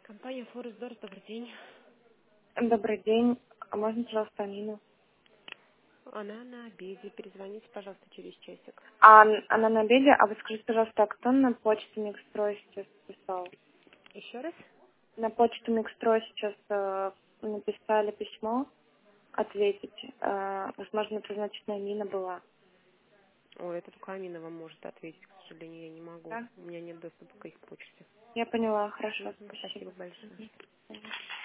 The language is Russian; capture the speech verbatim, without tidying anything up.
Компания Форестдор, добрый день. Добрый день. А можно, пожалуйста, Амину? Она на обеде. Перезвоните, пожалуйста, через часик. А, н- она на обеде, а вы скажите, пожалуйста, а кто на почту Микстрой сейчас писал? Еще раз? На почту Микстрой сейчас э, написали письмо ответить. Э, возможно, это значит, Амина была. Ой, это только Амина вам может ответить, к сожалению, я не могу. Да? У меня нет доступа к их почте. Я поняла. Хорошо, Мгм, спасибо. спасибо большое. Мгм.